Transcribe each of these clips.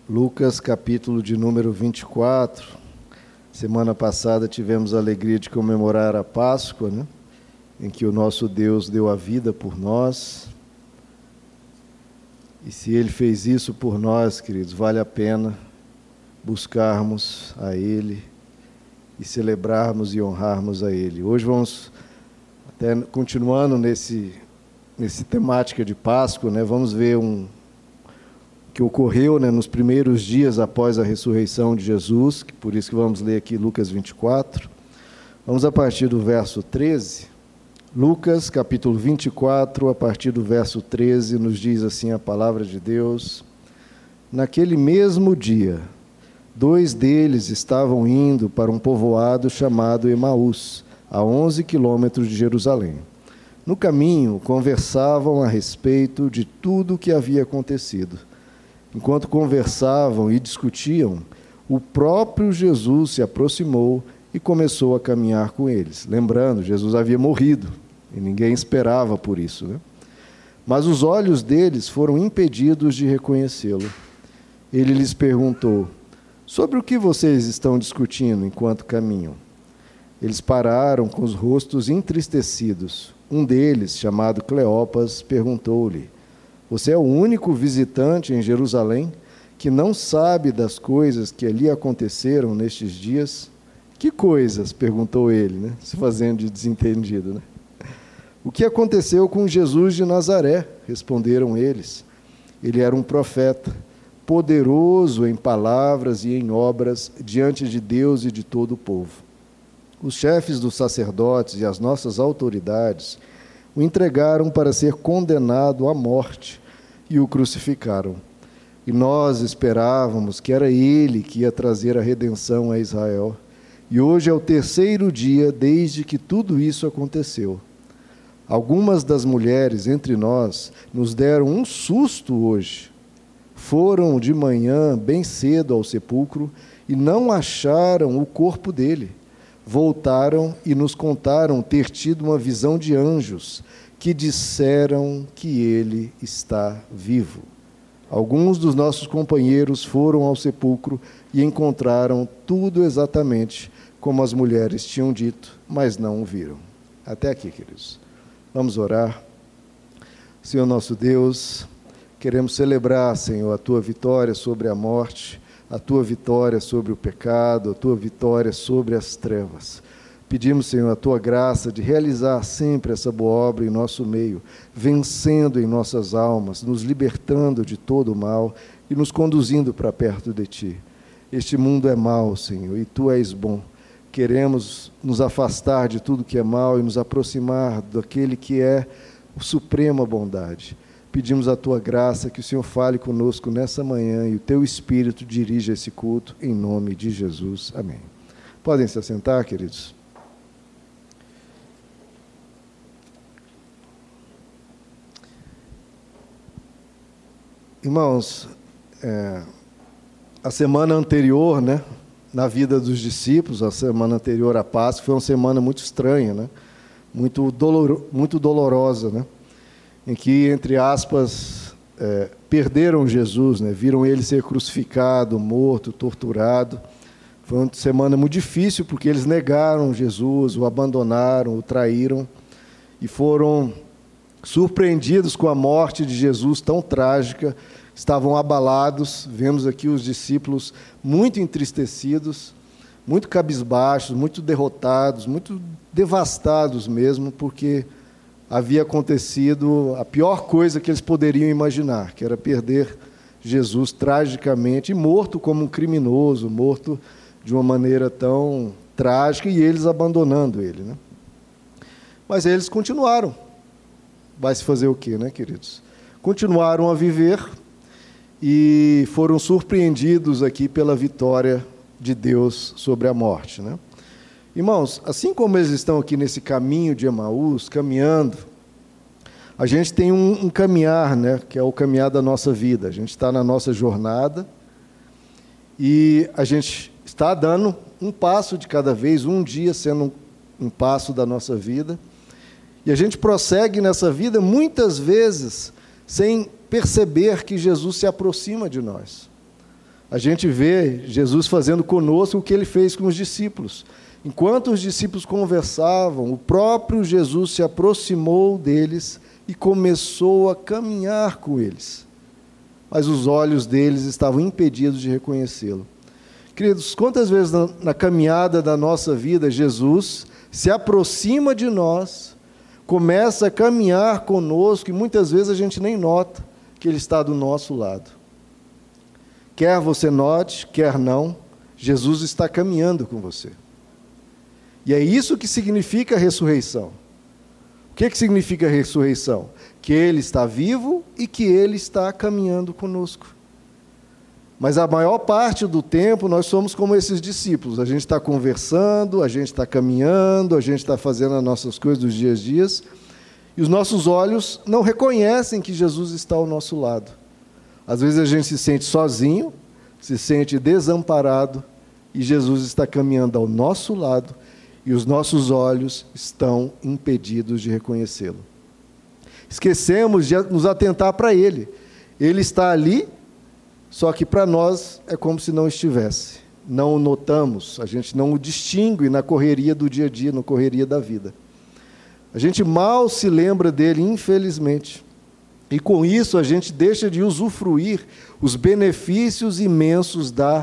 Lucas, capítulo de número 24. Semana passada tivemos a alegria de comemorar a Páscoa, né? Em que o nosso Deus deu a vida por nós. E se Ele fez isso por nós, queridos, vale a pena buscarmos a Ele e celebrarmos e honrarmos a Ele. Hoje vamos, até continuando nesse temática de Páscoa, né? Vamos ver que ocorreu, né, nos primeiros dias após a ressurreição de Jesus, por isso que vamos ler aqui Lucas 24. Vamos a partir do verso 13. Lucas, capítulo 24, a partir do verso 13, nos diz assim a palavra de Deus: Naquele mesmo dia, 2 deles estavam indo para um povoado chamado Emaús, a 11 quilômetros de Jerusalém. No caminho, conversavam a respeito de tudo o que havia acontecido. Enquanto conversavam e discutiam, o próprio Jesus se aproximou e começou a caminhar com eles. Lembrando, Jesus havia morrido e ninguém esperava por isso, né? Mas os olhos deles foram impedidos de reconhecê-lo. Ele lhes perguntou: sobre o que vocês estão discutindo enquanto caminham? Eles pararam com os rostos entristecidos. Um deles, chamado Cleopas, perguntou-lhe: Você é o único visitante em Jerusalém que não sabe das coisas que ali aconteceram nestes dias? Que coisas? Perguntou ele, né? Se fazendo de desentendido, né? O que aconteceu com Jesus de Nazaré? Responderam eles. Ele era um profeta, poderoso em palavras e em obras diante de Deus e de todo o povo. Os chefes dos sacerdotes e as nossas autoridades o entregaram para ser condenado à morte e o crucificaram. E nós esperávamos que era ele que ia trazer a redenção a Israel. E hoje é o 3º dia desde que tudo isso aconteceu. Algumas das mulheres entre nós nos deram um susto hoje. Foram de manhã bem cedo ao sepulcro e não acharam o corpo dele. Voltaram e nos contaram ter tido uma visão de anjos que disseram que ele está vivo. Alguns dos nossos companheiros foram ao sepulcro e encontraram tudo exatamente como as mulheres tinham dito, mas não o viram. Até aqui, queridos. Vamos orar. Senhor nosso Deus, queremos celebrar, Senhor, a Tua vitória sobre a morte, a Tua vitória sobre o pecado, a Tua vitória sobre as trevas. Pedimos, Senhor, a Tua graça de realizar sempre essa boa obra em nosso meio, vencendo em nossas almas, nos libertando de todo o mal e nos conduzindo para perto de Ti. Este mundo é mau, Senhor, e Tu és bom. Queremos nos afastar de tudo que é mau e nos aproximar daquele que é a suprema bondade. Pedimos a Tua graça, que o Senhor fale conosco nessa manhã e o Teu Espírito dirija esse culto, em nome de Jesus. Amém. Podem se assentar, queridos? Irmãos, a semana anterior, né, na vida dos discípulos, a semana anterior à Páscoa, foi uma semana muito estranha, né, muito dolorosa, né, em que, entre aspas, perderam Jesus, né, viram ele ser crucificado, morto, torturado. Foi uma semana muito difícil, porque eles negaram Jesus, o abandonaram, o traíram, e foram surpreendidos com a morte de Jesus tão trágica, estavam abalados. Vemos aqui os discípulos muito entristecidos, muito cabisbaixos, muito derrotados, muito devastados mesmo, porque havia acontecido a pior coisa que eles poderiam imaginar, que era perder Jesus tragicamente, e morto como um criminoso, morto de uma maneira tão trágica, e eles abandonando ele, né? Mas eles continuaram. Vai se fazer o quê, né, queridos? Continuaram a viver e foram surpreendidos aqui pela vitória de Deus sobre a morte, né? Irmãos, assim como eles estão aqui nesse caminho de Emaús, caminhando, a gente tem um caminhar, né, que é o caminhar da nossa vida. A gente está na nossa jornada e a gente está dando um passo de cada vez, um dia sendo um passo da nossa vida. E a gente prossegue nessa vida muitas vezes sem perceber que Jesus se aproxima de nós. A gente vê Jesus fazendo conosco o que ele fez com os discípulos. Enquanto os discípulos conversavam, o próprio Jesus se aproximou deles e começou a caminhar com eles. Mas os olhos deles estavam impedidos de reconhecê-lo. Queridos, quantas vezes na caminhada da nossa vida, Jesus se aproxima de nós, começa a caminhar conosco e muitas vezes a gente nem nota que ele está do nosso lado. Quer você note, quer não, Jesus está caminhando com você. E é isso que significa a ressurreição. O que significa a ressurreição? Que ele está vivo e que ele está caminhando conosco. Mas a maior parte do tempo nós somos como esses discípulos. A gente está conversando, a gente está caminhando, a gente está fazendo as nossas coisas dos dias a dias, e os nossos olhos não reconhecem que Jesus está ao nosso lado. Às vezes a gente se sente sozinho, se sente desamparado, e Jesus está caminhando ao nosso lado, e os nossos olhos estão impedidos de reconhecê-lo. Esquecemos de nos atentar para Ele. Ele está ali, só que para nós é como se não estivesse. Não o notamos, a gente não o distingue na correria do dia a dia, na correria da vida. A gente mal se lembra dele, infelizmente. E com isso a gente deixa de usufruir os benefícios imensos da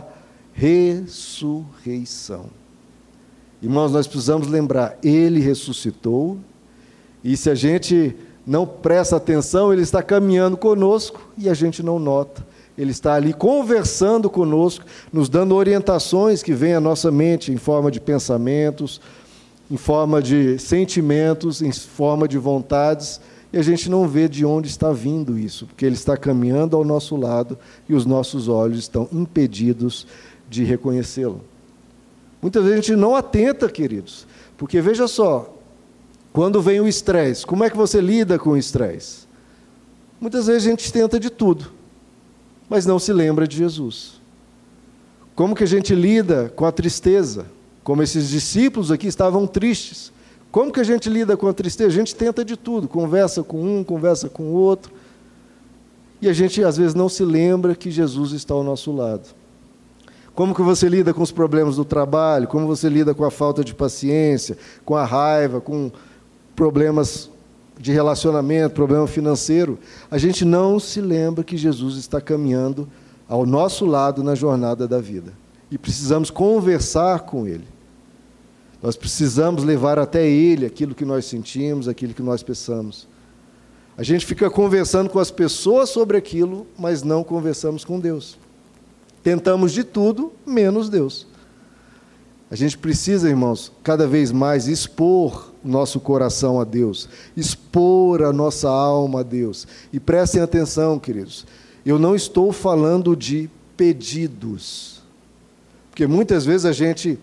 ressurreição. Irmãos, nós precisamos lembrar, ele ressuscitou, e se a gente não presta atenção, ele está caminhando conosco e a gente não nota. Ele está ali conversando conosco, nos dando orientações que vêm à nossa mente em forma de pensamentos, em forma de sentimentos, em forma de vontades, e a gente não vê de onde está vindo isso, porque ele está caminhando ao nosso lado e os nossos olhos estão impedidos de reconhecê-lo. Muitas vezes a gente não atenta, queridos, porque veja só, quando vem o estresse, como é que você lida com o estresse? Muitas vezes a gente tenta de tudo, mas não se lembra de Jesus. Como que a gente lida com a tristeza? Como esses discípulos aqui estavam tristes. Como que a gente lida com a tristeza? A gente tenta de tudo, conversa com um, conversa com o outro, e a gente às vezes não se lembra que Jesus está ao nosso lado. Como que você lida com os problemas do trabalho? Como você lida com a falta de paciência, com a raiva, com problemas de relacionamento, problema financeiro? A gente não se lembra que Jesus está caminhando ao nosso lado na jornada da vida. E precisamos conversar com Ele. Nós precisamos levar até Ele aquilo que nós sentimos, aquilo que nós pensamos. A gente fica conversando com as pessoas sobre aquilo, mas não conversamos com Deus. Tentamos de tudo, menos Deus. A gente precisa, irmãos, cada vez mais expor o nosso coração a Deus, expor a nossa alma a Deus. E prestem atenção, queridos, eu não estou falando de pedidos, porque muitas vezes a gente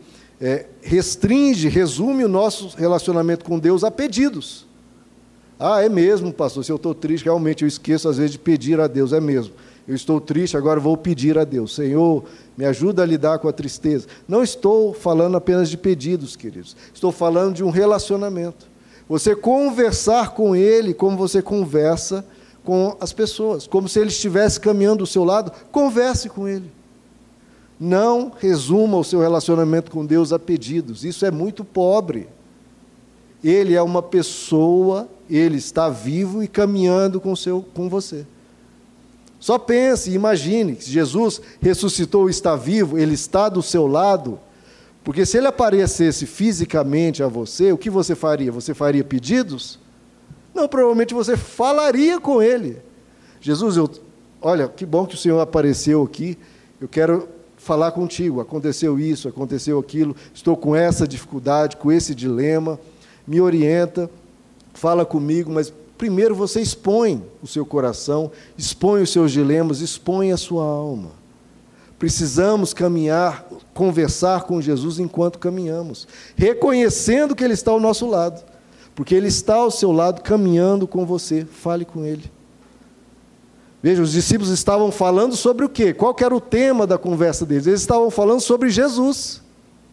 resume o nosso relacionamento com Deus a pedidos. Ah, é mesmo, pastor, se eu estou triste, realmente eu esqueço às vezes de pedir a Deus, é mesmo. Eu estou triste, agora vou pedir a Deus. Senhor, me ajuda a lidar com a tristeza. Não estou falando apenas de pedidos, queridos. Estou falando de um relacionamento. Você conversar com Ele como você conversa com as pessoas. Como se Ele estivesse caminhando do seu lado, converse com Ele. Não resuma o seu relacionamento com Deus a pedidos. Isso é muito pobre. Ele é uma pessoa, Ele está vivo e caminhando com você. Só pense, imagine, que Jesus ressuscitou e está vivo, Ele está do seu lado, porque se Ele aparecesse fisicamente a você, o que você faria? Você faria pedidos? Não, provavelmente você falaria com Ele. Jesus, olha, que bom que o Senhor apareceu aqui, eu quero falar contigo, aconteceu isso, aconteceu aquilo, estou com essa dificuldade, com esse dilema, me orienta, fala comigo, mas primeiro você expõe o seu coração, expõe os seus dilemas, expõe a sua alma. Precisamos caminhar, conversar com Jesus enquanto caminhamos, reconhecendo que Ele está ao nosso lado, porque Ele está ao seu lado caminhando com você, fale com Ele. Veja, os discípulos estavam falando sobre o quê? Qual que era o tema da conversa deles? Eles estavam falando sobre Jesus,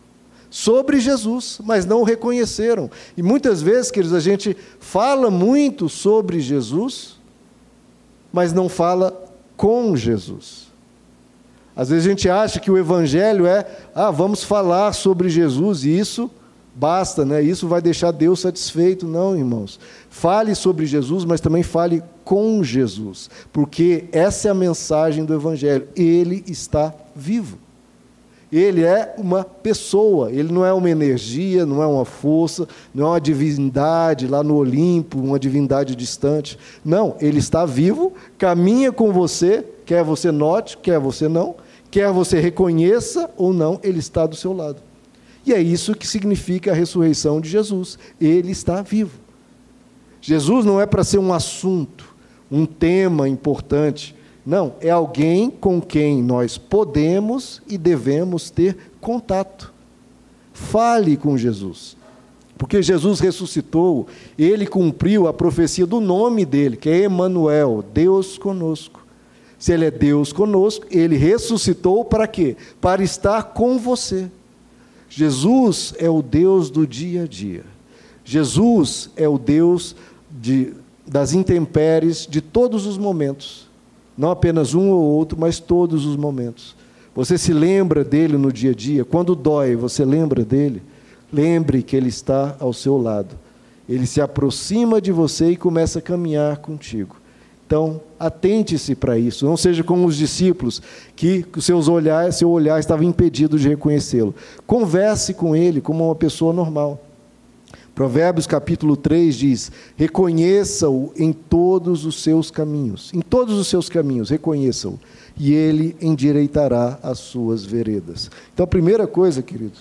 mas não o reconheceram. E muitas vezes, queridos, a gente fala muito sobre Jesus, mas não fala com Jesus. Às vezes a gente acha que o evangelho vamos falar sobre Jesus, e isso basta, né? Isso vai deixar Deus satisfeito. Não, irmãos. Fale sobre Jesus, mas também fale com Jesus, porque essa é a mensagem do evangelho. Ele está vivo. Ele é uma pessoa, ele não é uma energia, não é uma força, não é uma divindade lá no Olimpo, uma divindade distante. Não, ele está vivo, caminha com você, quer você note, quer você não, quer você reconheça ou não, ele está do seu lado. E é isso que significa a ressurreição de Jesus. Ele está vivo. Jesus não é para ser um assunto, um tema importante. Não, é alguém com quem nós podemos e devemos ter contato. Fale com Jesus. Porque Jesus ressuscitou, ele cumpriu a profecia do nome dele, que é Emanuel, Deus conosco. Se ele é Deus conosco, ele ressuscitou para quê? Para estar com você. Jesus é o Deus do dia a dia. Jesus é o Deus das intempéries de todos os momentos. Não apenas um ou outro, mas todos os momentos. Você se lembra dele no dia a dia? Quando dói, você lembra dele? Lembre que ele está ao seu lado. Ele se aproxima de você e começa a caminhar contigo. Então, atente-se para isso. Não seja como os discípulos, que seu olhar estava impedido de reconhecê-lo. Converse com ele como uma pessoa normal. Provérbios capítulo 3 diz: reconheça-o em todos os seus caminhos. Em todos os seus caminhos, reconheça-o. E ele endireitará as suas veredas. Então, a primeira coisa, queridos,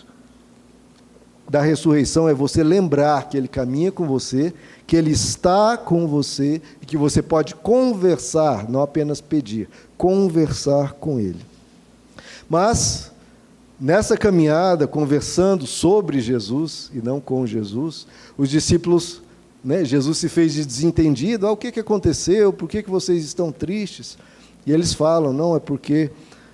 da ressurreição é você lembrar que ele caminha com você, que ele está com você e que você pode conversar, não apenas pedir, conversar com ele. Mas nessa caminhada, conversando sobre Jesus e não com Jesus, os discípulos, Jesus se fez de desentendido. O que aconteceu? Por que vocês estão tristes? E eles falam, não, é porque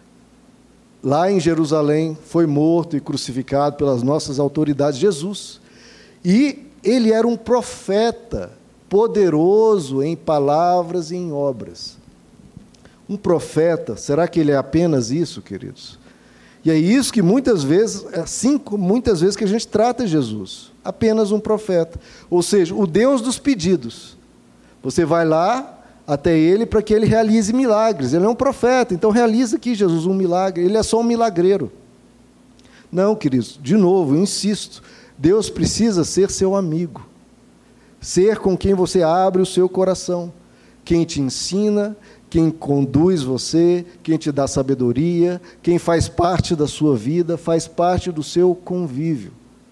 lá em Jerusalém foi morto e crucificado pelas nossas autoridades Jesus. E ele era um profeta poderoso em palavras e em obras. Um profeta, será que ele é apenas isso, queridos? E é isso que muitas vezes que a gente trata Jesus, apenas um profeta. Ou seja, o Deus dos pedidos. Você vai lá até ele para que ele realize milagres. Ele é um profeta, então realiza aqui, Jesus, um milagre. Ele é só um milagreiro. Não, queridos, de novo, eu insisto, Deus precisa ser seu amigo. Ser com quem você abre o seu coração. Quem te ensina, quem conduz você, quem te dá sabedoria, quem faz parte da sua vida, faz parte do seu convívio.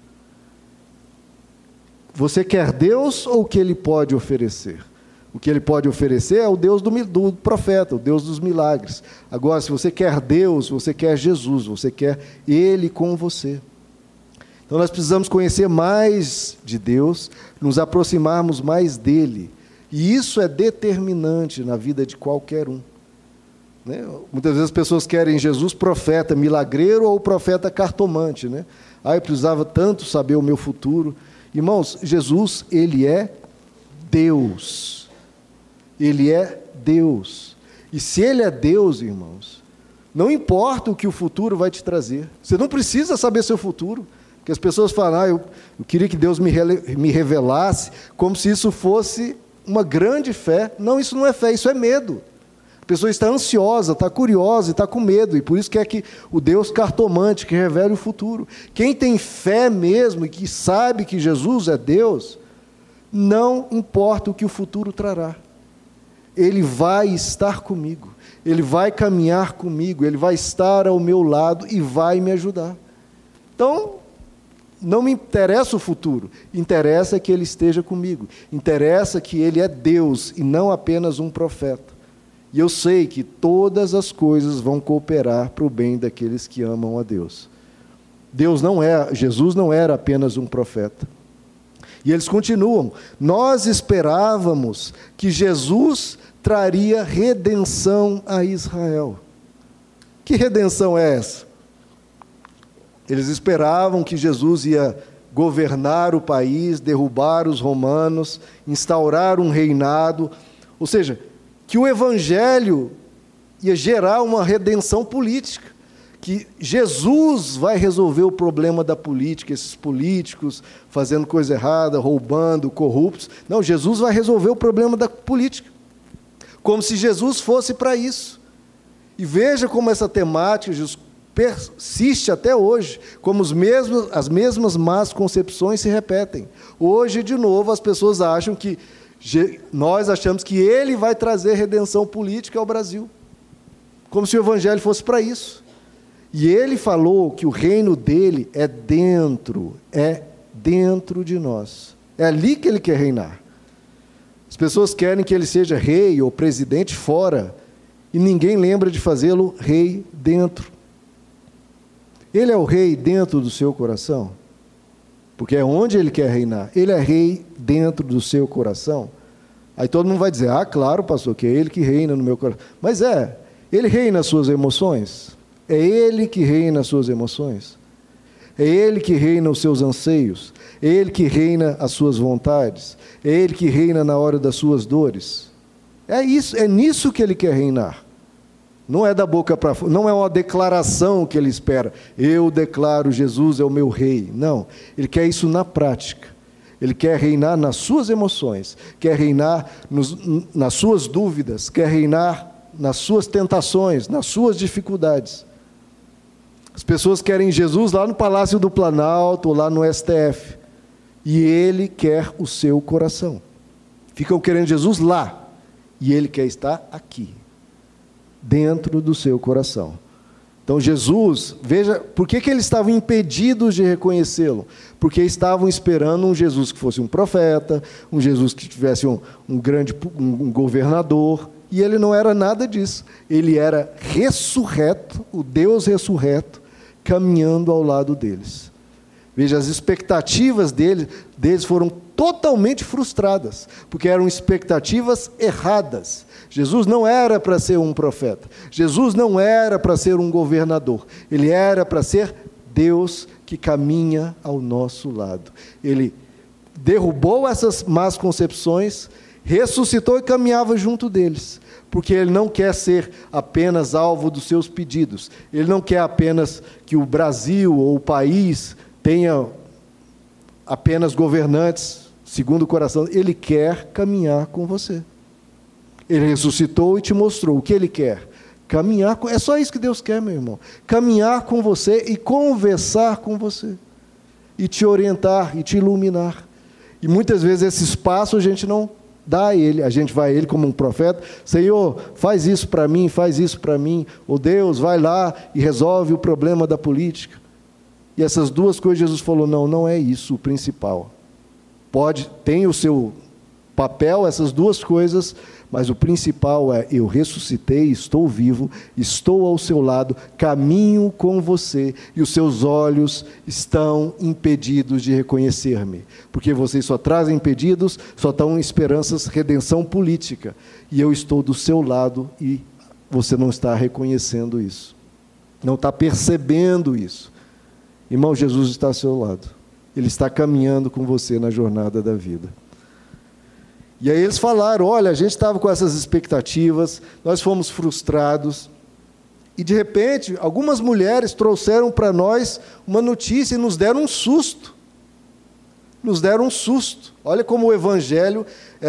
Você quer Deus ou o que Ele pode oferecer? O que Ele pode oferecer é o Deus do profeta, o Deus dos milagres. Agora, se você quer Deus, você quer Jesus, você quer Ele com você. Então, nós precisamos conhecer mais de Deus, nos aproximarmos mais dEle. E isso é determinante na vida de qualquer um. Muitas vezes as pessoas querem Jesus profeta milagreiro ou profeta cartomante. Eu precisava tanto saber o meu futuro. Irmãos, Jesus, Ele é Deus. Ele é Deus. E se Ele é Deus, irmãos, não importa o que o futuro vai te trazer. Você não precisa saber seu futuro. Porque as pessoas falam, eu queria que Deus me revelasse, como se isso fosse uma grande fé. Não, isso não é fé, isso é medo. A pessoa está ansiosa, está curiosa e está com medo, e por isso quer que o Deus cartomante, que revele o futuro. Quem tem fé mesmo e que sabe que Jesus é Deus, não importa o que o futuro trará. Ele vai estar comigo, Ele vai caminhar comigo, Ele vai estar ao meu lado e vai me ajudar. Então, não me interessa o futuro, interessa que Ele esteja comigo, interessa que Ele é Deus e não apenas um profeta. E eu sei que todas as coisas vão cooperar para o bem daqueles que amam a Deus. Jesus não era apenas um profeta. E eles continuam, nós esperávamos que Jesus traria redenção a Israel. Que redenção é essa? Eles esperavam que Jesus ia governar o país, derrubar os romanos, instaurar um reinado, ou seja, que o Evangelho ia gerar uma redenção política, que Jesus vai resolver o problema da política, esses políticos fazendo coisa errada, roubando, corruptos. Não, Jesus vai resolver o problema da política, como se Jesus fosse para isso. E veja como essa temática persiste até hoje, como as mesmas más concepções se repetem. Hoje, de novo, as pessoas acham que, nós achamos que ele vai trazer redenção política ao Brasil, como se o Evangelho fosse para isso. E ele falou que o reino dele é dentro de nós. É ali que ele quer reinar. As pessoas querem que ele seja rei ou presidente fora, e ninguém lembra de fazê-lo rei dentro. Ele é o rei dentro do seu coração? Porque é onde ele quer reinar. Ele é rei dentro do seu coração? Aí todo mundo vai dizer, claro, pastor, que é ele que reina no meu coração. Mas ele reina nas suas emoções? É ele que reina as suas emoções? É ele que reina os seus anseios? É ele que reina as suas vontades? É ele que reina na hora das suas dores? É nisso que ele quer reinar. Não é da boca para fora, não é uma declaração que ele espera. Eu declaro, Jesus é o meu rei. Não, ele quer isso na prática. Ele quer reinar nas suas emoções, quer reinar nas suas dúvidas, quer reinar nas suas tentações, nas suas dificuldades. As pessoas querem Jesus lá no Palácio do Planalto, ou lá no STF. E ele quer o seu coração. Ficam querendo Jesus lá. E ele quer estar aqui, dentro do seu coração. Então Jesus, veja, por que eles estavam impedidos de reconhecê-lo? Porque estavam esperando um Jesus que fosse um profeta, um Jesus que tivesse um governador, e ele não era nada disso. Ele era ressurreto, o Deus ressurreto, caminhando ao lado deles. Veja, as expectativas deles foram totalmente frustradas, porque eram expectativas erradas. Jesus não era para ser um profeta, Jesus não era para ser um governador, ele era para ser Deus que caminha ao nosso lado. Ele derrubou essas más concepções, ressuscitou e caminhava junto deles, porque ele não quer ser apenas alvo dos seus pedidos, ele não quer apenas que o Brasil ou o país tenha apenas governantes segundo o coração, ele quer caminhar com você. Ele ressuscitou e te mostrou o que ele quer. Caminhar é só isso que Deus quer, meu irmão. Caminhar com você e conversar com você. E te orientar e te iluminar. E muitas vezes esse espaço a gente não dá a ele. A gente vai a ele como um profeta. Senhor, faz isso para mim, faz isso para mim. Ou Deus, vai lá e resolve o problema da política. E essas duas coisas Jesus falou, não é isso o principal. Tem o seu papel, essas duas coisas, mas o principal é, eu ressuscitei, estou vivo, estou ao seu lado, caminho com você, e os seus olhos estão impedidos de reconhecer-me, porque vocês só trazem pedidos, só estão em esperanças, redenção política, e eu estou do seu lado, e você não está reconhecendo isso, não está percebendo isso. Irmão, Jesus está ao seu lado, ele está caminhando com você na jornada da vida. E aí eles falaram, olha, a gente estava com essas expectativas, nós fomos frustrados, e de repente, algumas mulheres trouxeram para nós uma notícia e nos deram um susto. Nos deram um susto. Olha como o Evangelho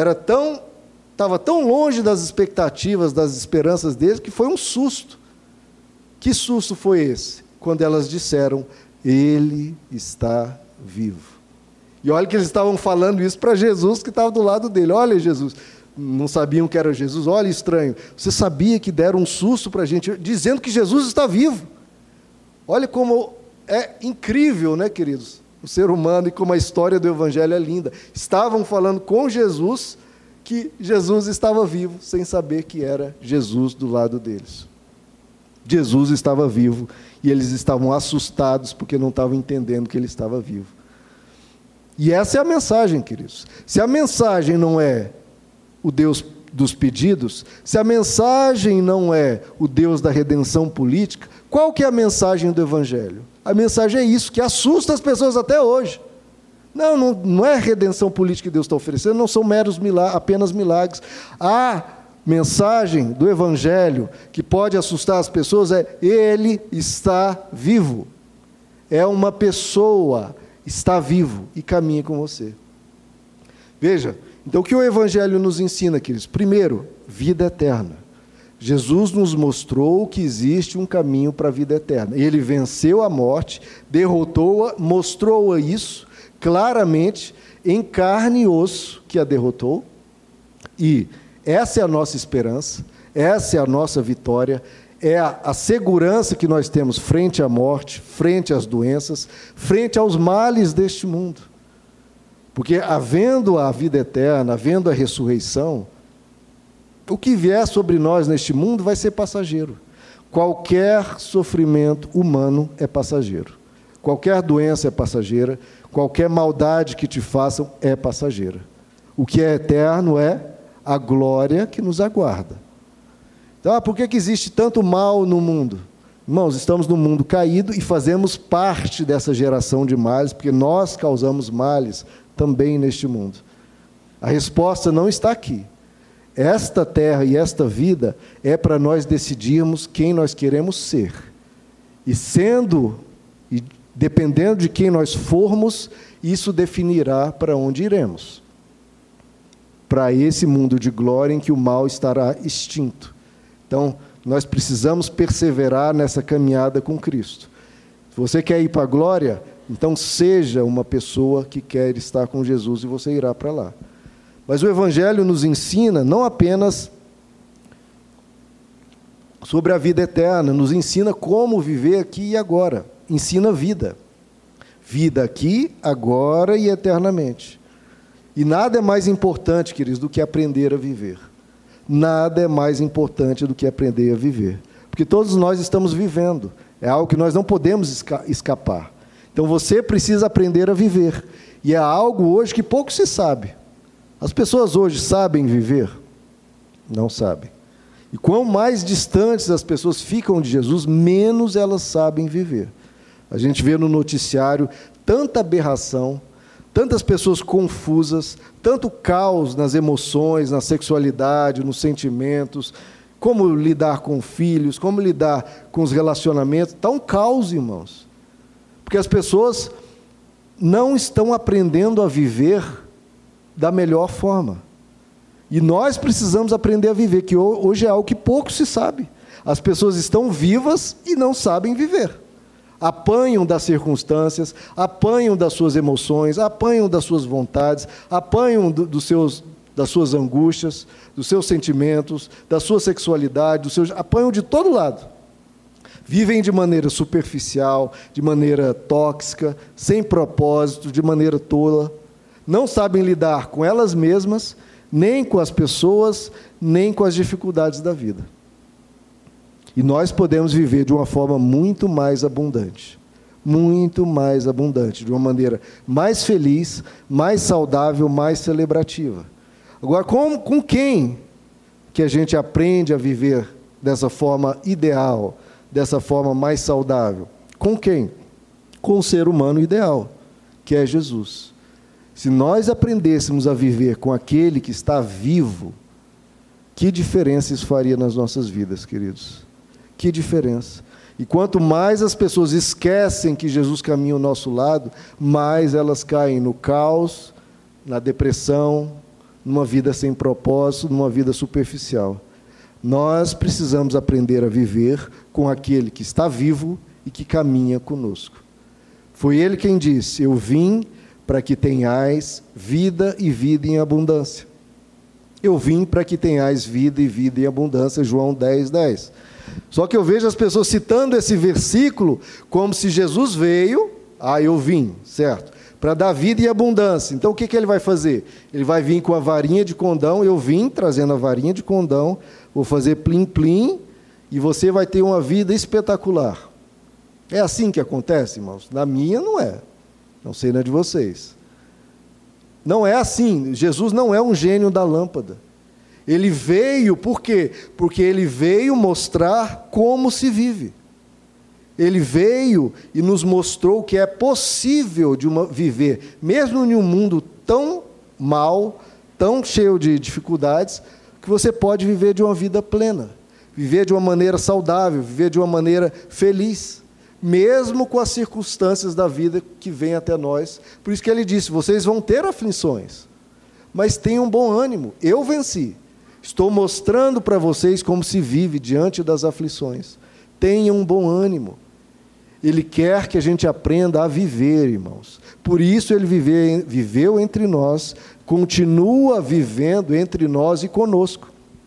estava tão longe das expectativas, das esperanças deles, que foi um susto. Que susto foi esse? Quando elas disseram, ele está vivo. E olha que eles estavam falando isso para Jesus, que estava do lado dele. Olha, Jesus, não sabiam que era Jesus. Olha, estranho, você sabia que deram um susto para a gente, dizendo que Jesus está vivo. Olha como é incrível, né, queridos? O ser humano e como a história do Evangelho é linda. Estavam falando com Jesus que Jesus estava vivo, sem saber que era Jesus do lado deles. Jesus estava vivo e eles estavam assustados porque não estavam entendendo que ele estava vivo. E essa é a mensagem, queridos. Se a mensagem não é o Deus dos pedidos, se a mensagem não é o Deus da redenção política, qual que é a mensagem do Evangelho? A mensagem é isso, que assusta as pessoas até hoje. Não é redenção política que Deus está oferecendo, não são apenas milagres. Há mensagem do Evangelho que pode assustar as pessoas é: Ele está vivo. É uma pessoa, está vivo e caminha com você. Veja, então o que o Evangelho nos ensina, queridos? Primeiro, vida eterna. Jesus nos mostrou que existe um caminho para a vida eterna. Ele venceu a morte, derrotou-a, mostrou isso claramente, em carne e osso que a derrotou. E essa é a nossa esperança, essa é a nossa vitória, é a segurança que nós temos frente à morte, frente às doenças, frente aos males deste mundo. Porque havendo a vida eterna, havendo a ressurreição, o que vier sobre nós neste mundo vai ser passageiro. Qualquer sofrimento humano é passageiro. Qualquer doença é passageira. Qualquer maldade que te façam é passageira. O que é eterno é a glória que nos aguarda. Então, por que existe tanto mal no mundo? Irmãos, estamos num mundo caído e fazemos parte dessa geração de males, porque nós causamos males também neste mundo. A resposta não está aqui. Esta terra e esta vida é para nós decidirmos quem nós queremos ser. E dependendo de quem nós formos, isso definirá para onde iremos. Para esse mundo de glória em que o mal estará extinto. Então, nós precisamos perseverar nessa caminhada com Cristo. Se você quer ir para a glória, então seja uma pessoa que quer estar com Jesus e você irá para lá. Mas o Evangelho nos ensina não apenas sobre a vida eterna, nos ensina como viver aqui e agora. Ensina vida. Vida aqui, agora e eternamente. E nada é mais importante, queridos, do que aprender a viver. Nada é mais importante do que aprender a viver. Porque todos nós estamos vivendo. É algo que nós não podemos escapar. Então você precisa aprender a viver. E é algo hoje que pouco se sabe. As pessoas hoje sabem viver? Não sabem. E quanto mais distantes as pessoas ficam de Jesus, menos elas sabem viver. A gente vê no noticiário tanta aberração, tantas pessoas confusas, tanto caos nas emoções, na sexualidade, nos sentimentos, como lidar com filhos, como lidar com os relacionamentos. Está um caos, irmãos. Porque as pessoas não estão aprendendo a viver da melhor forma. E nós precisamos aprender a viver, que hoje é algo que pouco se sabe. As pessoas estão vivas e não sabem viver. Apanham das circunstâncias, apanham das suas emoções, apanham das suas vontades, apanham das suas angústias, dos seus sentimentos, da sua sexualidade, apanham de todo lado. Vivem de maneira superficial, de maneira tóxica, sem propósito, de maneira tola. Não sabem lidar com elas mesmas, nem com as pessoas, nem com as dificuldades da vida. E nós podemos viver de uma forma muito mais abundante, de uma maneira mais feliz, mais saudável, mais celebrativa. Agora, com quem que a gente aprende a viver dessa forma ideal, dessa forma mais saudável? Com quem? Com o ser humano ideal, que é Jesus. Se nós aprendêssemos a viver com aquele que está vivo, que diferença isso faria nas nossas vidas, queridos? Que diferença. E quanto mais as pessoas esquecem que Jesus caminha ao nosso lado, mais elas caem no caos, na depressão, numa vida sem propósito, numa vida superficial. Nós precisamos aprender a viver com aquele que está vivo e que caminha conosco. Foi ele quem disse: eu vim para que tenhais vida e vida em abundância. Eu vim para que tenhais vida e vida em abundância, João 10:10. Só que eu vejo as pessoas citando esse versículo como se Jesus veio, eu vim, certo? Para dar vida e abundância. Então o que ele vai fazer? Ele vai vir com a varinha de condão, eu vim trazendo a varinha de condão, vou fazer plim-plim, e você vai ter uma vida espetacular. É assim que acontece, irmãos? Na minha não é. Não sei na de vocês. Não é assim. Jesus não é um gênio da lâmpada. Ele veio, por quê? Porque ele veio mostrar como se vive. Ele veio e nos mostrou que é possível viver, mesmo em um mundo tão mau, tão cheio de dificuldades, que você pode viver de uma vida plena, viver de uma maneira saudável, viver de uma maneira feliz, mesmo com as circunstâncias da vida que vêm até nós. Por isso que ele disse, vocês vão ter aflições, mas tenham bom ânimo, eu venci. Estou mostrando para vocês como se vive diante das aflições. Tenham um bom ânimo. Ele quer que a gente aprenda a viver, irmãos. Por isso ele viveu entre nós, continua vivendo entre nós e conosco.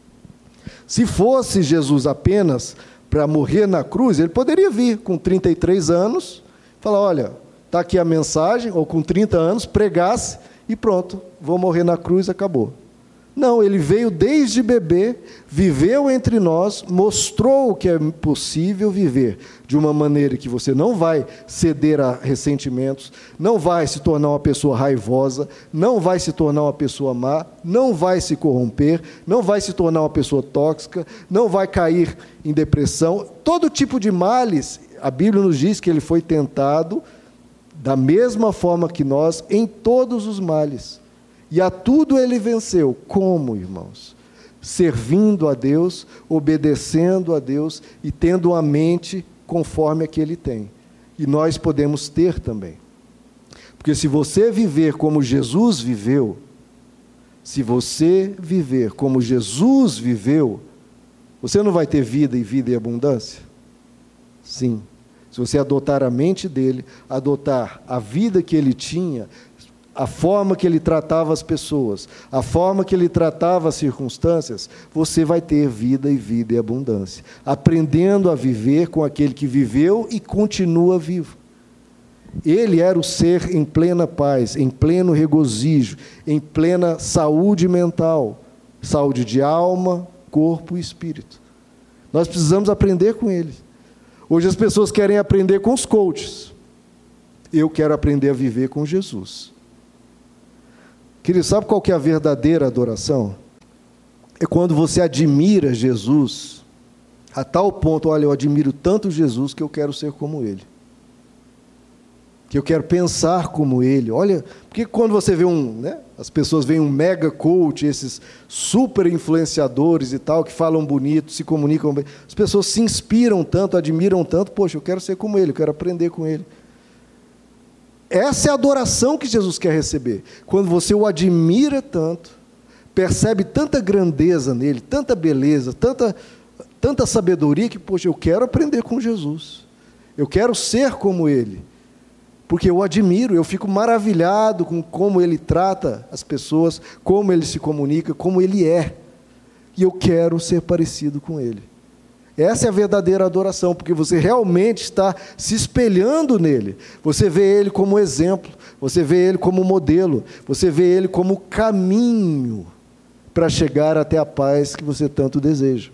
Se fosse Jesus apenas para morrer na cruz, ele poderia vir com 33 anos, falar, olha, está aqui a mensagem, ou com 30 anos, pregasse e pronto, vou morrer na cruz, acabou. Não, ele veio desde bebê, viveu entre nós, mostrou que é possível viver de uma maneira que você não vai ceder a ressentimentos, não vai se tornar uma pessoa raivosa, não vai se tornar uma pessoa má, não vai se corromper, não vai se tornar uma pessoa tóxica, não vai cair em depressão. Todo tipo de males, a Bíblia nos diz que ele foi tentado da mesma forma que nós, em todos os males. E a tudo ele venceu. Como, irmãos? Servindo a Deus, obedecendo a Deus e tendo uma mente conforme a que ele tem. E nós podemos ter também. Porque se você viver como Jesus viveu, se você viver como Jesus viveu, você não vai ter vida e vida em abundância? Sim. Se você adotar a mente dele, adotar a vida que ele tinha, a forma que ele tratava as pessoas, a forma que ele tratava as circunstâncias, você vai ter vida e vida em abundância, aprendendo a viver com aquele que viveu e continua vivo. Ele era o ser em plena paz, em pleno regozijo, em plena saúde mental, saúde de alma, corpo e espírito. Nós precisamos aprender com ele. Hoje as pessoas querem aprender com os coaches. Eu quero aprender a viver com Jesus. Querido, sabe qual que é a verdadeira adoração? É quando você admira Jesus, a tal ponto, olha, eu admiro tanto Jesus que eu quero ser como Ele. Que eu quero pensar como Ele. Olha, porque quando você vê as pessoas veem um mega coach, esses super influenciadores e tal, que falam bonito, se comunicam bem, as pessoas se inspiram tanto, admiram tanto, poxa, eu quero ser como Ele, eu quero aprender com Ele. Essa é a adoração que Jesus quer receber. Quando você o admira tanto, percebe tanta grandeza nele, tanta beleza, tanta sabedoria, que, poxa, eu quero aprender com Jesus. Eu quero ser como ele. Porque eu admiro, eu fico maravilhado com como ele trata as pessoas, como ele se comunica, como ele é. E eu quero ser parecido com ele. Essa é a verdadeira adoração, porque você realmente está se espelhando nele. Você vê ele como exemplo, você vê ele como modelo, você vê ele como caminho para chegar até a paz que você tanto deseja.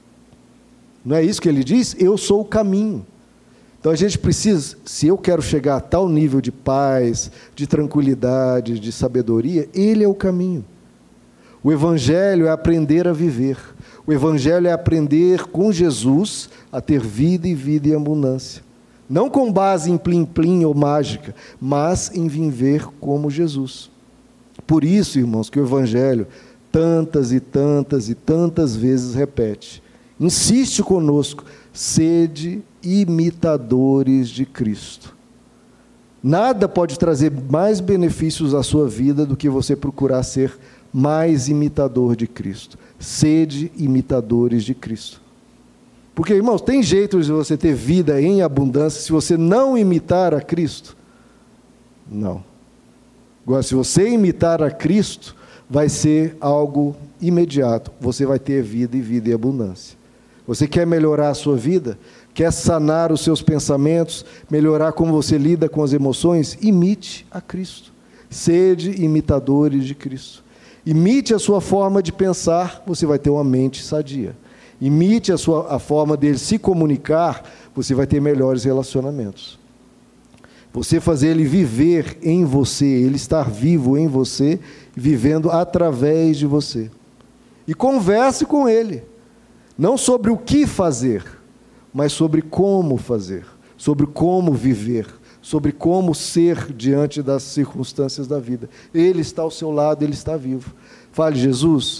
Não é isso que ele diz? Eu sou o caminho. Então a gente precisa, se eu quero chegar a tal nível de paz, de tranquilidade, de sabedoria, ele é o caminho. O Evangelho é aprender a viver. O Evangelho é aprender com Jesus a ter vida e vida em abundância. Não com base em plim-plim ou mágica, mas em viver como Jesus. Por isso, irmãos, que o Evangelho tantas e tantas e tantas vezes repete. Insiste conosco, sede imitadores de Cristo. Nada pode trazer mais benefícios à sua vida do que você procurar ser mais imitador de Cristo. Sede imitadores de Cristo. Porque, irmãos, tem jeito de você ter vida em abundância se você não imitar a Cristo? Não. Agora, se você imitar a Cristo, vai ser algo imediato. Você vai ter vida e vida em abundância. Você quer melhorar a sua vida? Quer sanar os seus pensamentos? Melhorar como você lida com as emoções? Imite a Cristo. Sede imitadores de Cristo. Imite a sua forma de pensar, você vai ter uma mente sadia. Imite a forma dele se comunicar, você vai ter melhores relacionamentos. Você fazer ele viver em você, ele estar vivo em você, vivendo através de você. E converse com ele, não sobre o que fazer, mas sobre como fazer, sobre como viver, sobre como ser diante das circunstâncias da vida. Ele está ao seu lado, ele está vivo. Fale, Jesus,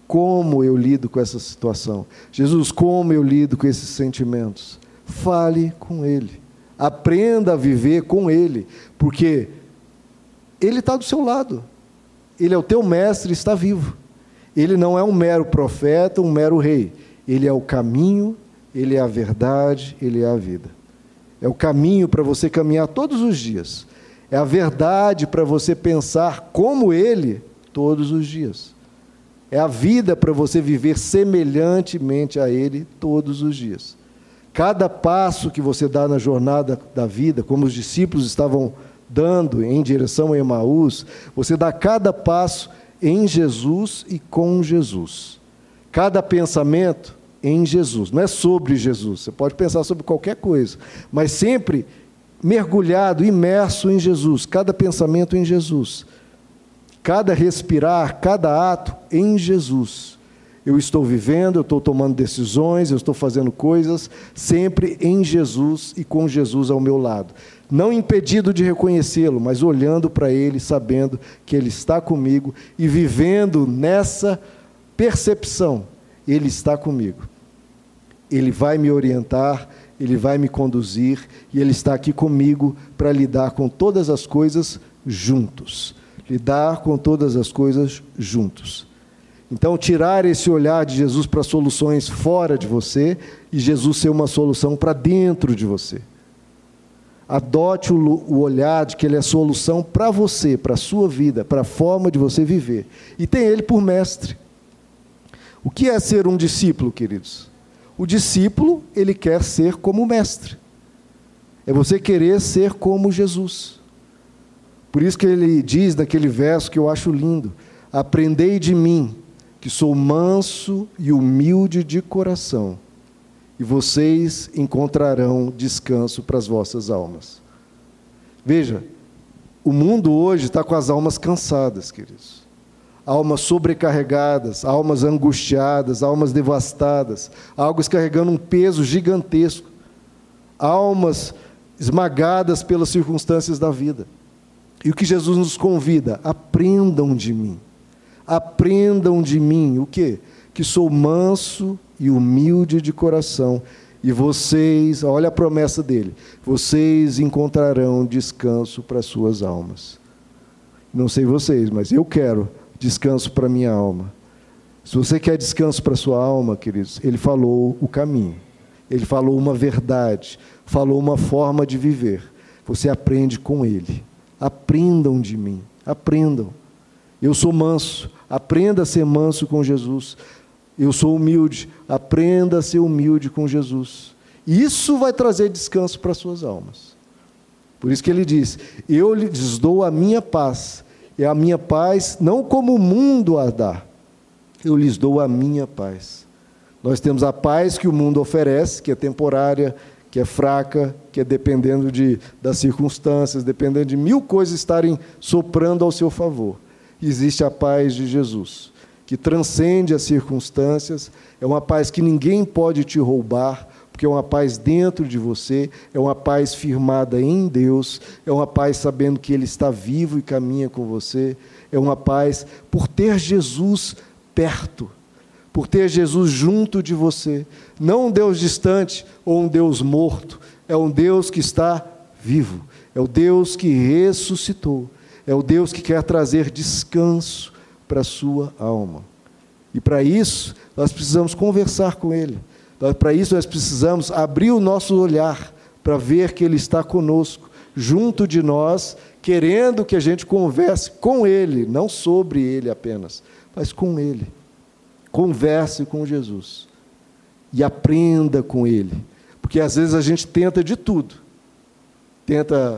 como eu lido com essa situação? Jesus, como eu lido com esses sentimentos? Fale com Ele. Aprenda a viver com Ele, porque Ele está do seu lado. Ele é o teu mestre, está vivo. Ele não é um mero profeta, um mero rei. Ele é o caminho, Ele é a verdade, Ele é a vida. É o caminho para você caminhar todos os dias. É a verdade para você pensar como Ele todos os dias. É a vida para você viver semelhantemente a Ele todos os dias. Cada passo que você dá na jornada da vida, como os discípulos estavam dando em direção a Emaús, você dá cada passo em Jesus e com Jesus. Cada pensamento em Jesus, não é sobre Jesus, você pode pensar sobre qualquer coisa, mas sempre mergulhado, imerso em Jesus, cada pensamento em Jesus, cada respirar, cada ato em Jesus. Eu estou vivendo, eu estou tomando decisões, eu estou fazendo coisas, sempre em Jesus e com Jesus ao meu lado. Não impedido de reconhecê-lo, mas olhando para Ele, sabendo que Ele está comigo e vivendo nessa percepção, Ele está comigo. Ele vai me orientar, Ele vai me conduzir e Ele está aqui comigo para lidar com todas as coisas juntos. Lidar com todas as coisas juntos. Então, tirar esse olhar de Jesus para soluções fora de você e Jesus ser uma solução para dentro de você. Adote o olhar de que Ele é solução para você, para a sua vida, para a forma de você viver. E tem Ele por mestre. O que é ser um discípulo, queridos? O discípulo, ele quer ser como o mestre. É você querer ser como Jesus. Por isso que ele diz naquele verso que eu acho lindo: aprendei de mim, que sou manso e humilde de coração, e vocês encontrarão descanso para as vossas almas. Veja, o mundo hoje está com as almas cansadas, queridos. Almas sobrecarregadas, almas angustiadas, almas devastadas, almas carregando um peso gigantesco, almas esmagadas pelas circunstâncias da vida. E o que Jesus nos convida? Aprendam de mim. Aprendam de mim, o quê? Que sou manso e humilde de coração, e vocês, olha a promessa dele, vocês encontrarão descanso para as suas almas. Não sei vocês, mas eu quero descanso para a minha alma. Se você quer descanso para a sua alma, queridos, ele falou o caminho, ele falou uma verdade, falou uma forma de viver. Você aprende com ele. Aprendam de mim, aprendam. Eu sou manso, aprenda a ser manso com Jesus. Eu sou humilde, aprenda a ser humilde com Jesus. Isso vai trazer descanso para as suas almas. Por isso que ele diz: eu lhes dou a minha paz, e a minha paz não como o mundo a dá, eu lhes dou a minha paz. Nós temos a paz que o mundo oferece, que é temporária, que é fraca, que é dependendo das circunstâncias, dependendo de mil coisas estarem soprando ao seu favor. Existe a paz de Jesus, que transcende as circunstâncias, é uma paz que ninguém pode te roubar, porque é uma paz dentro de você, é uma paz firmada em Deus, é uma paz sabendo que Ele está vivo e caminha com você, é uma paz por ter Jesus perto, por ter Jesus junto de você, não um Deus distante ou um Deus morto, é um Deus que está vivo, é o Deus que ressuscitou, é o Deus que quer trazer descanso para a sua alma. E para isso, nós precisamos conversar com Ele. Para isso, nós precisamos abrir o nosso olhar para ver que Ele está conosco, junto de nós, querendo que a gente converse com Ele, não sobre Ele apenas, mas com Ele. Converse com Jesus e aprenda com Ele. Porque às vezes a gente tenta de tudo. Tenta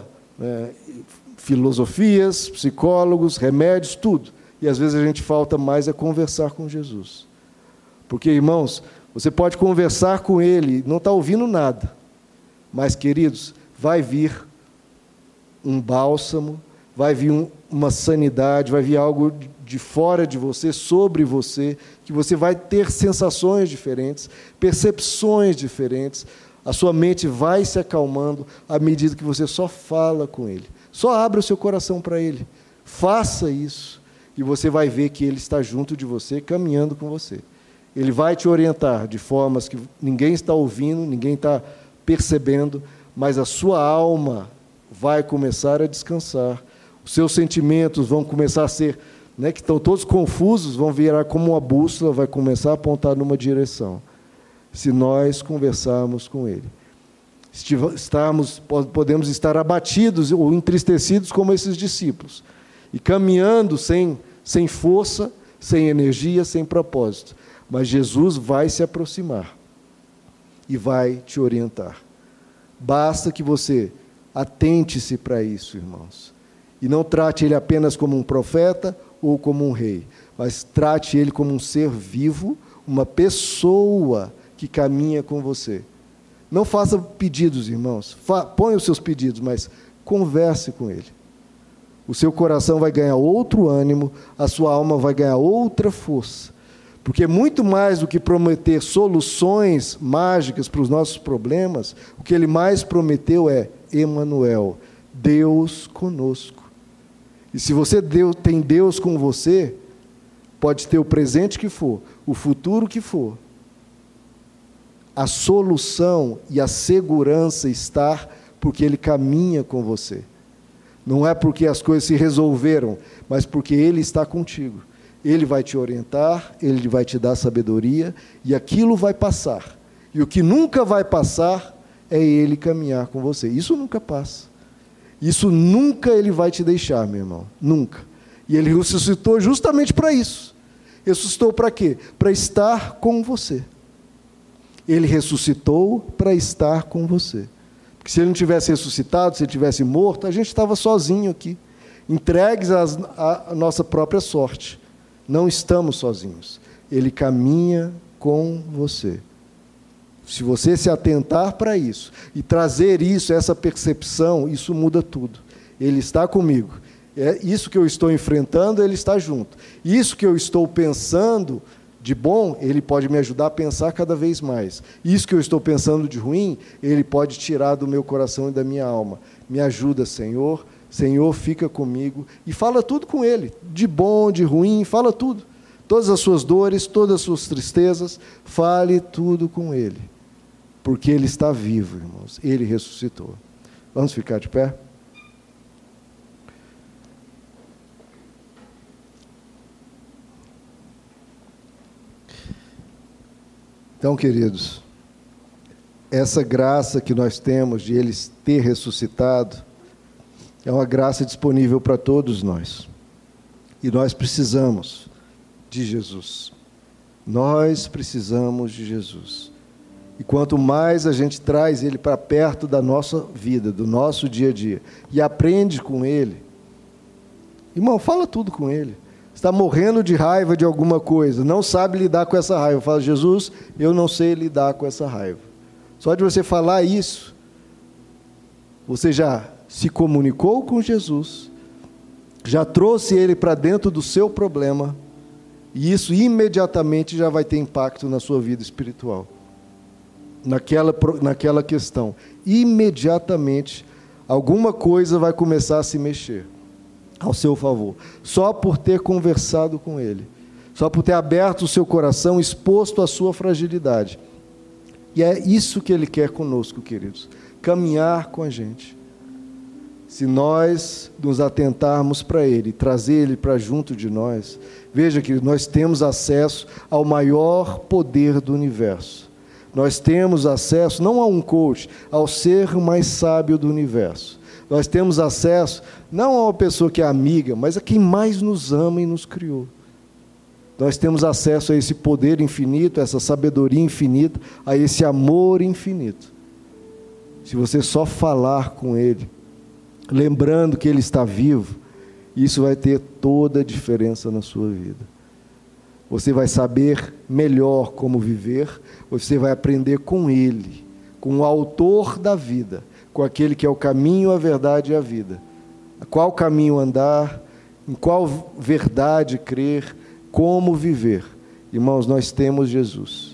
filosofias, psicólogos, remédios, tudo. E às vezes a gente falta mais conversar com Jesus. Porque, irmãos, você pode conversar com Ele, não está ouvindo nada. Mas, queridos, vai vir um bálsamo, vai vir uma sanidade, vai vir algo de fora de você, sobre você, que você vai ter sensações diferentes, percepções diferentes. A sua mente vai se acalmando à medida que você só fala com Ele. Só abra o seu coração para Ele. Faça isso. e você vai ver que Ele está junto de você, caminhando com você. Ele vai te orientar de formas que ninguém está ouvindo, ninguém está percebendo, mas a sua alma vai começar a descansar. Os seus sentimentos vão começar a ser, que estão todos confusos, vão virar como uma bússola, vai começar a apontar numa direção. Se nós conversarmos com Ele. Podemos estar abatidos ou entristecidos como esses discípulos, e caminhando sem força, sem energia, sem propósito. Mas Jesus vai se aproximar e vai te orientar. Basta que você atente-se para isso, irmãos. E não trate Ele apenas como um profeta ou como um rei, mas trate Ele como um ser vivo, uma pessoa que caminha com você. Não faça pedidos, irmãos. Ponha os seus pedidos, mas converse com Ele. O seu coração vai ganhar outro ânimo, a sua alma vai ganhar outra força. Porque muito mais do que prometer soluções mágicas para os nossos problemas, o que Ele mais prometeu é Emanuel, Deus conosco. E se você tem Deus com você, pode ter o presente que for, o futuro que for, a solução e a segurança está porque Ele caminha com você. Não é porque as coisas se resolveram, mas porque Ele está contigo. Ele vai te orientar, Ele vai te dar sabedoria, e aquilo vai passar. E o que nunca vai passar é Ele caminhar com você. Isso nunca passa. Isso nunca Ele vai te deixar, meu irmão. Nunca. E Ele ressuscitou justamente para isso. Ressuscitou para quê? Para estar com você. Ele ressuscitou para estar com você. Porque se Ele não tivesse ressuscitado, se Ele tivesse morto, a gente estava sozinho aqui, entregues à nossa própria sorte. Não estamos sozinhos. Ele caminha com você. Se você se atentar para isso e trazer isso, essa percepção, isso muda tudo. Ele está comigo. É isso que eu estou enfrentando, Ele está junto. Isso que eu estou pensando de bom, Ele pode me ajudar a pensar cada vez mais. Isso que eu estou pensando de ruim, Ele pode tirar do meu coração e da minha alma. Me ajuda, Senhor. Senhor, fica comigo. E fala tudo com Ele. De bom, de ruim, fala tudo. Todas as suas dores, todas as suas tristezas, fale tudo com Ele. Porque Ele está vivo, irmãos. Ele ressuscitou. Vamos ficar de pé? Então, queridos, essa graça que nós temos de Ele ter ressuscitado é uma graça disponível para todos nós. E nós precisamos de Jesus. Nós precisamos de Jesus. E quanto mais a gente traz Ele para perto da nossa vida, do nosso dia a dia, e aprende com Ele, irmão, fala tudo com Ele. Está morrendo de raiva de alguma coisa, não sabe lidar com essa raiva. Fala, Jesus, eu não sei lidar com essa raiva. Só de você falar isso, você já se comunicou com Jesus, já trouxe Ele para dentro do seu problema, e isso imediatamente já vai ter impacto na sua vida espiritual. Naquela questão. Imediatamente, alguma coisa vai começar a se mexer ao seu favor, só por ter conversado com Ele, só por ter aberto o seu coração, exposto à sua fragilidade. E é isso que Ele quer conosco, queridos, caminhar com a gente. Se nós nos atentarmos para Ele, trazer Ele para junto de nós, veja que nós temos acesso ao maior poder do universo. Nós temos acesso, não a um coach, ao ser mais sábio do universo. Nós temos acesso, não a uma pessoa que é amiga, mas a quem mais nos ama e nos criou. Nós temos acesso a esse poder infinito, a essa sabedoria infinita, a esse amor infinito. Se você só falar com Ele, lembrando que Ele está vivo, isso vai ter toda a diferença na sua vida. Você vai saber melhor como viver, você vai aprender com Ele, com o autor da vida, com aquele que é o caminho, a verdade e a vida. A qual caminho andar, em qual verdade crer, como viver. Irmãos, nós temos Jesus.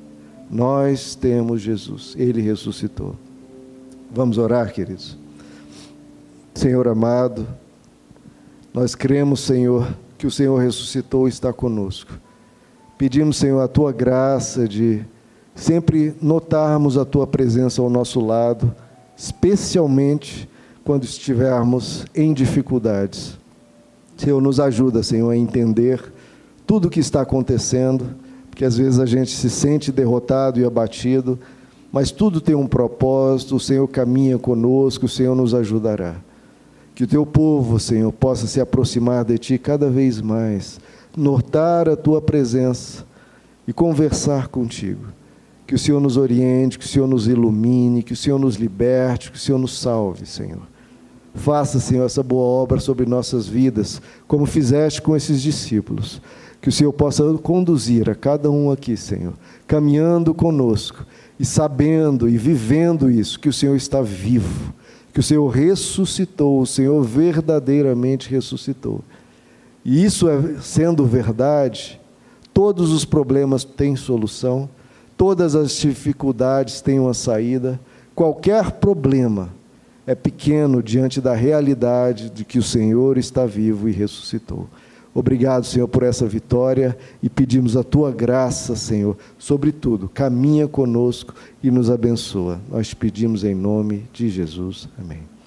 Nós temos Jesus. Ele ressuscitou. Vamos orar, queridos? Senhor amado, nós cremos, Senhor, que o Senhor ressuscitou está conosco. Pedimos, Senhor, a Tua graça de sempre notarmos a Tua presença ao nosso lado, especialmente quando estivermos em dificuldades. Senhor, nos ajuda, Senhor, a entender tudo o que está acontecendo, porque às vezes a gente se sente derrotado e abatido, mas tudo tem um propósito, o Senhor caminha conosco, o Senhor nos ajudará. Que o Teu povo, Senhor, possa se aproximar de Ti cada vez mais, notar a Tua presença e conversar contigo. Que o Senhor nos oriente, que o Senhor nos ilumine, que o Senhor nos liberte, que o Senhor nos salve, Senhor. Faça, Senhor, essa boa obra sobre nossas vidas, como fizeste com esses discípulos. Que o Senhor possa conduzir a cada um aqui, Senhor, caminhando conosco e sabendo e vivendo isso, que o Senhor está vivo, que o Senhor ressuscitou, o Senhor verdadeiramente ressuscitou. E isso sendo verdade, todos os problemas têm solução, todas as dificuldades têm uma saída, qualquer problema é pequeno diante da realidade de que o Senhor está vivo e ressuscitou. Obrigado, Senhor, por essa vitória e pedimos a Tua graça, Senhor, sobre tudo. Caminha conosco e nos abençoa. Nós pedimos em nome de Jesus. Amém.